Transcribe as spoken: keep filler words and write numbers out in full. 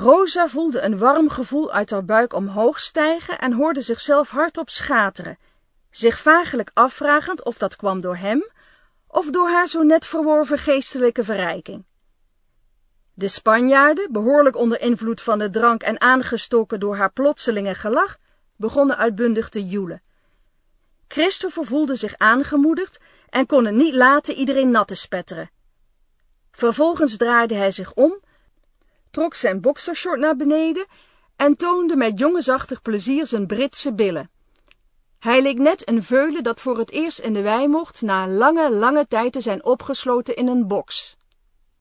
Rosa voelde een warm gevoel uit haar buik omhoog stijgen en hoorde zichzelf hardop schateren, zich vagelijk afvragend of dat kwam door hem of door haar zo net verworven geestelijke verrijking. De Spanjaarden, behoorlijk onder invloed van de drank en aangestoken door haar plotselinge gelach, begonnen uitbundig te joelen. Christopher voelde zich aangemoedigd en kon het niet laten iedereen nat te spetteren. Vervolgens draaide hij zich om, trok zijn boxershort naar beneden en toonde met jongensachtig plezier zijn Britse billen. Hij leek net een veulen dat voor het eerst in de wei mocht na lange, lange tijd te zijn opgesloten in een box.